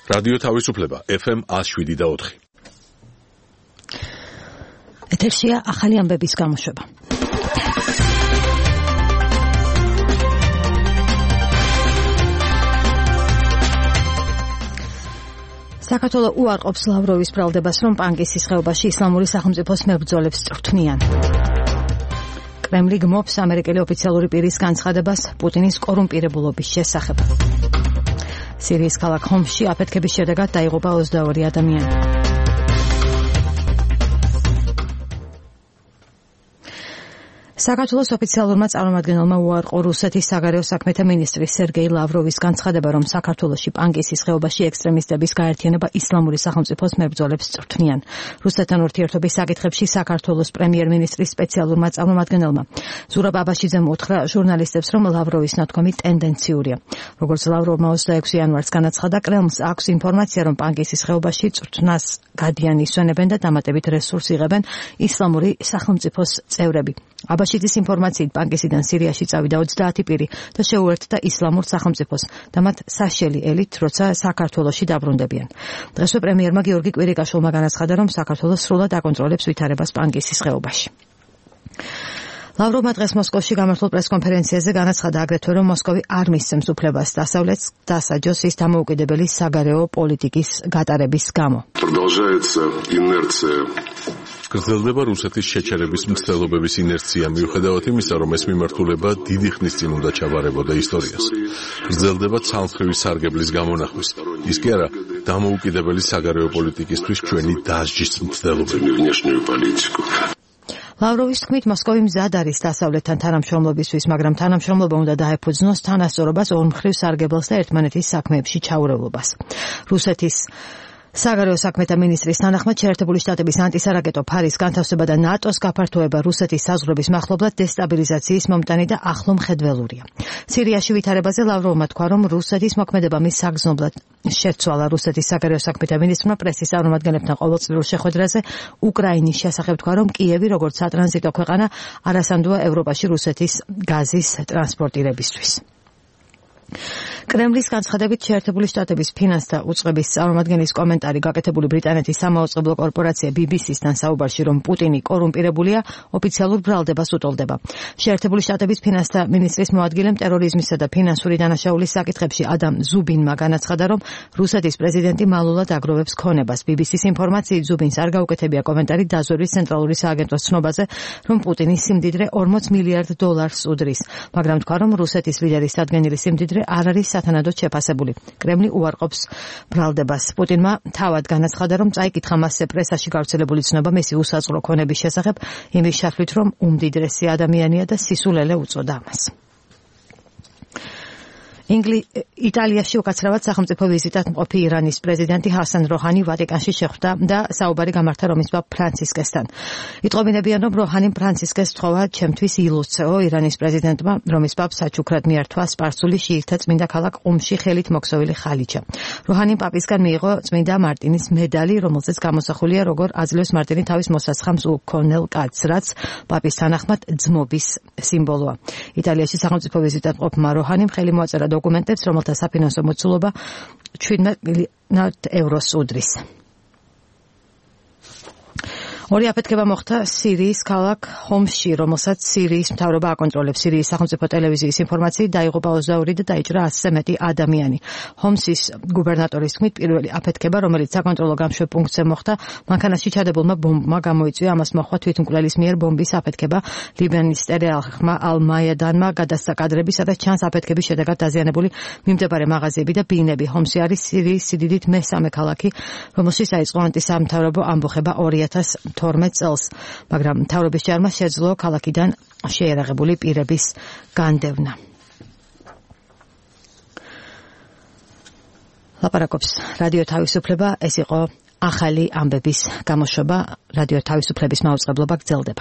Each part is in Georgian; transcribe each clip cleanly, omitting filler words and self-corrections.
რადიო თავისუფლება FM 107.4. ეთერშია ახალი ამბების გამოშვება. საქართველო უარყოფს ლავროვის ბრალდებას, რომ პანკისის ხეობაში ისლამური სახელმწიფოს მებრძოლებს წვრთნიან. კრემლი გმობს ამერიკელი ოფიციალური პირის განცხადებას პუტინის კორუმპირებულობის შესახებ. სირიის ქალაქ ჰომსში აფეთქების შედეგად დაიღუპა 22 ადამიანი. საქართველოს ოფიციალურმა წარმომადგენელმა უარყო რუსეთის საგარეო საქმეთა მინისტრის სერგეი ლავროვის განცხადება, რომ საქართველოში პანკისის ხეობაში ექსტრემისტების გაერთიანება ისლამური სახელმწიფოს მებრძოლებს წვრთნიან. რუსეთთან ურთიერთობის საკითხებში საქართველოს პრემიერ-მინისტრის სპეციალურმა წარმომადგენელმა ზურაბ აბაშიძემ უთხრა ჟურნალისტებს, რომ ლავროვის ნათქვამი ტენდენციურია. როგორც ლავროვმა 26 იანვარს განაცხადა, კრემლს აქვს ინფორმაცია, რომ პანკისის ხეობაში წვრთნას გადიან ისვენებენ და დამატებით რესურს იღებენ ისლამური სახელმწიფოს წევრები. აბაშიძის ინფორმაციით პანკისიდან სირიაში წავიდა 30 პირი და შეუერთდა ისლამურ სახელმწიფოს და მათ საშელი ელით, როცა საქართველოში დაბრუნდებიან. დღესვე პრემიერმა გიორგი კვირიკაშვილმა განაცხადა, რომ საქართველოს სრულად აკონტროლებს ვითარებას პანკისის ხეობაში. ლავროვმა დღეს მოსკოვში გამართულ პრესკონფერენციაზე განაცხადა აგრეთვე, რომ მოსკოვი არ მისცემს უფლებას დასავლეთს დასაჯოს ის დამოუკიდებელი საგარეო პოლიტიკის გატარების გამო. გრძელდება რუსეთის შეჩერების მცდელობების ინერცია, მიუხედავად იმისა, რომ ეს მიმართულება დიდი ხნის წინ უნდა ჩაბარებოდა ისტორიას. გრძელდება ცალმხრივი სარგებლის გამონახვის, ის კი არა დამოუკიდებელი საგარეო პოლიტიკისთვის ჩვენი დასჯის მცდელობები. ლავროვის თქმით, მოსკოვი მზად არის დასავლეთთან თანამშრომლობისთვის, მაგრამ თანამშრომლობა უნდა დაეფუძნოს თანასწორობას, ორმხრივ სარგებელს და ერთმანეთის საქმეებში ჩაურევლობას. რუსეთის საგარეო საქმეთა მინისტრის თანახმად შეერთებული შტატების ანტისარაკეტო ფარის განთავსება და ნატოს გაფართოება რუსეთის საზღვრების მახლობლად დესტაბილიზაციის მომტანი და ახლო მხედველურია. სირიაში ვითარებაზე ლავროვმა თქვა, რომ რუსეთის მოქმედება მის საგრძნობლად შეცვალა. რუსეთის საგარეო საქმეთა მინისტრმა პრესის წარმომადგენლებთან ყოველწლიურ შეხვედრაზე უკრაინის შესახებ თქვა, რომ კიევი როგორც სატრანზიტო ქვეყანა არასანდოა ევროპაში რუსეთის გაზის ტრანსპორტირებისთვის. კრემლის განცხადებით შეერთებული შტატების ფინანსთა უწყების წარმომადგენლის კომენტარი გაკეთებული ბრიტანეთის სამაუწყებლო კორპორაცია BBC-სთან საუბარში, რომ პუტინი კორუმპირებულია, ოფიციალურ ბრალდებას უტოლდება. შეერთებული შტატების ფინანსთა მინისტრის მოადგილემ ტერორიზმისა და ფინანსური დანაშაულის საკითხებში ადამ ზუბინმა განაცხადა, რომ რუსეთის პრეზიდენტი მალულად აგროვებს ქონებას. BBC-ს ინფორმაციით ზუბინს არ გაუკეთებია კომენტარი დაზვერვის ცენტრალური სააგენტოს ცნობაზე, რომ პუტინის სიმდიდრე $40 მილიარდ უდრის, მაგრამ თქვა, რომ რუსეთის ლიდერის სადგენილი სიმდიდრე არ არის სათანადოდ შეფასებული. კრემლი უარყოფს ბრალდებას. პუტინმა თავად განაცხადა, რომ წაიკითხა მასზე პრესაში გავრცელებული ცნობა მისი უსაწყრო ქონების შესახებ, იმის შაშლით, რომ უმდიდრესი ადამიანია და სისულელე უწოდა ამას. იტალიაში უკაცრავად სახელმწიფო ვიზიტად მყოფი ირანის პრეზიდენტი ჰასან როჰანი ვატიკანში შეხვდა და საუბარი გამართა რომის პაპ ფრანცისკესთან. იტყობინებიან, რომ როჰანიმ ფრანცისკეს თხოვა ჩემთვის ილოცეო. ირანის პრეზიდენტმა რომის პაპს საჩუქრად მიართვა სპარსული შიიტთა წმინდა ქალაქ ყუმში ხელით მოქსოვილი ხალიჩა. როჰანიმ პაპისგან მიიღო წმინდა მარტინის მედალი, რომელზეც გამოსახულია, როგორ აძლევს მარტინი თავის მოსაცხამს უქონელ კაცს, რაც პაპის თანახმად ძმობის სიმბოლოა. იტალიაში სახელმწიფო ვიზიტად მყოფმა როჰანიმ ხელი მოაწერა დოკუმენტებს, რომელთა საფინანსო მოცულობა 17 მილიონ ევროს უდრის. ორი აფეთქება მოხდა სირიის ქალაქ ჰომსში, რომელსაც სირიის მთავრობა აკონტროლებს. სირიის სახელმწიფო ტელევიზიის ინფორმაციით დაიღუპა 22 და დაიჭრა 100-ზე მეტი ადამიანი. ჰომსის გუბერნატორის თქმით, პირველი აფეთქება, რომელიც საკონტროლო გამშვებ პუნქტზე მოხდა, მანქანაში ჩადებულმა ბომბმა გამოიწვია. ამას მოჰყვა თვითმკვლელის მიერ ბომბის აფეთქება. ლიბანის ტელეარხმა ალ-მაიადანმა გადასცა კადრები, სადაც ჩანს აფეთქების შედეგად დაზიანებული მიმდებარე მაღაზიები და ბინები. ჰომსი არის სირიის სიდიდით მესამე ქალაქი, რომელშიც დაიწყო ანტისამთავრობო ამბოხება 2012 წელს, მაგრამ მთავრობის ჯარმა შეძლო ქალაქიდან შეერაღებული პირების განდევნა. ლაპარაკობს რადიო თავისუფლება, ეს იყო ახალი ამბების გამოშვება. რადიო თავისუფლების მაუწყებლობა გრძელდება.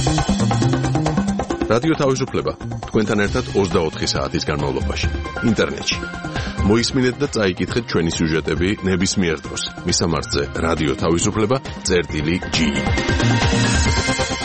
რადიო თავისუფლება თქვენთან ერთად 24 საათის განმავლობაში ინტერნეტში. მოისმინეთ და წაიკითხეთ ჩვენი სიუჟეტები ნებისმიერ დროს. მისამართზე რადიო თავისუფლება წერტილი G.